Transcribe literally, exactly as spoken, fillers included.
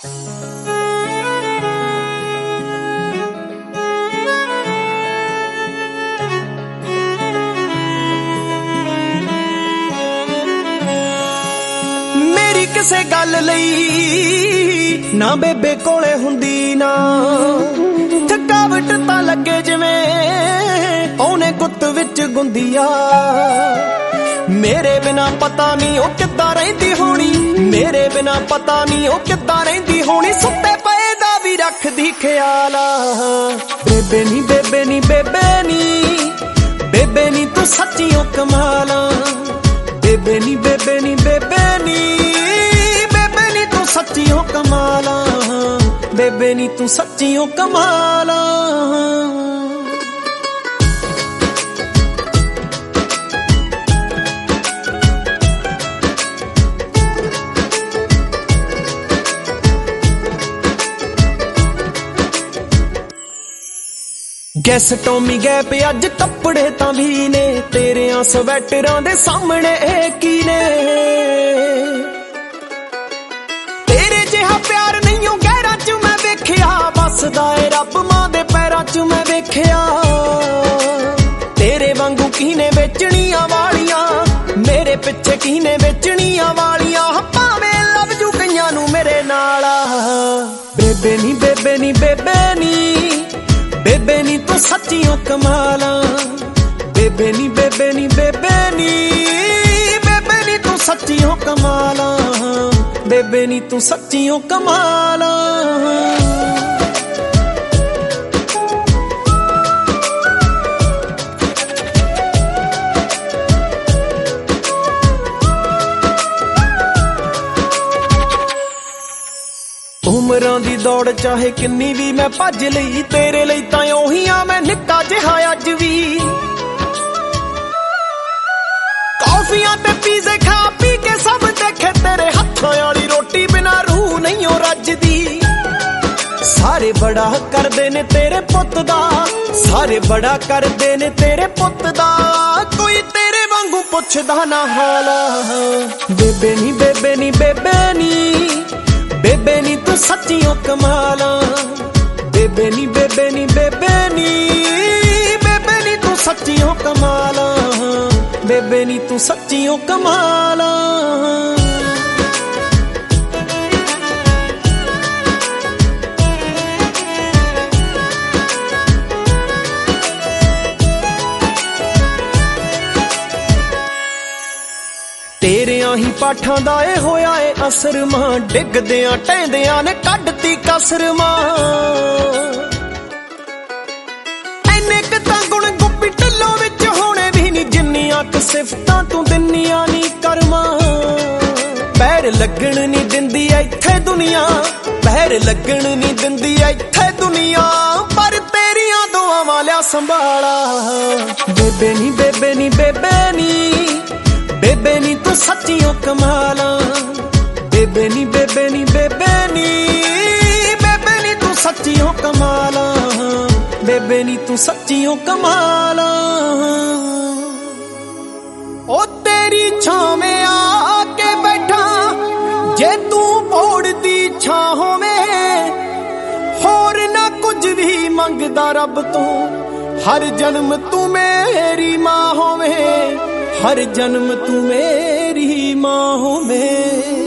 मेरी किसे गल लई ना बेबे कोले हुंदी ना थकावट तां लगे जिवें औने गुत्त विच गुंदिया। मेरे बिना पता नहीं ओ किद्दां रहिंदी होनी, मेरे बिना पता नहीं ओ किद्दां रहिंदी होनी। सुत्ते पए दा भी रखदी ख्याल। बेबे नी बेबे नी बेबे नी बेबे नी तू सच्चियों कमाल। बेबे नी बेबे नी बेबे नी बेबे नी तू सच्चियों कमाल। बेबे नी तू सच्चियों कमाल। गैस टॉमी गैप अज कपड़े तां भी ने तेरियां स्वैटरां दे सामने की ने। तेरे जिहा प्यार नहीं हो गैरां च मैं वेखिया, बसदा ए रब मां दे पैरां च मैं वेखिया। तेरे वांगू कीने बेचणियां वालियां, मेरे पिछे कीने बेचणियां वालियां। भावें लव जू कईयां नू मेरे नाल। बेबे नी बेबे नी बेबे नी बेबे नी तू सच्चियों कमाल। बेबे नी बेबे नी बेबे नी बेबे नी तू सच्चियों कमाल। बेबे नी तू सच्चियों कमाल। उमरां दी दौड़ चाहे किन्नी भी मैं भज लई, तेरे लई तां ओही आ मैं निक्का जिहा अज भी। कॉफियां ते पीजे खा पी के सब देखे तेरे हत्थां वाली रोटी बिना रूह नहीं हो रजदी। सारे बड़ा करदे ने तेरे पुत्त दा, सारे बड़ा करदे ने तेरे पुत्त दा। कोई तेरे वांगू पुछदा ना हाल। बेबे नी बेबे नी बेबे नी बेबे नी तू सच्चियों कमाल। बेबे नी बेबे नी बेबे नी बेबे नी तू सच्चियों कमाल। बेबे नी तू सच्चियों कमाल। तेरियां ही पाठां दा ए होया ए असर मां, डिगदियां टहदियां ने कड्डती कसर मां। इन्ने क तां गुण गुप्पी ढिल्लों विच होणे भी नी, जिन्नियां क सिफतां तू दिन्नियां नी करमां। पैर लगण नी दिंदी इत्थे दुनिया, पैर लगण नी दिंदी इत्थे दुनिया। पर तेरियां दुआं वालिया संभाला। बेबे नी बेबे नी बेबे नी बेबे नी तू सच्चियों कमाल। बेबे नी बेबे नी बेबे नी बेबे नी तू सच्चियों कमाल। बेबे नी तू सच्चियों कमाल। ओ तेरी छावें आके बैठा जे तू भोड़ दी छां होवें, होर ना कुछ भी मंगदा रब तू। हर जन्म तू मेरी मां होवें, हर जन्म तू मेरी मां होवें।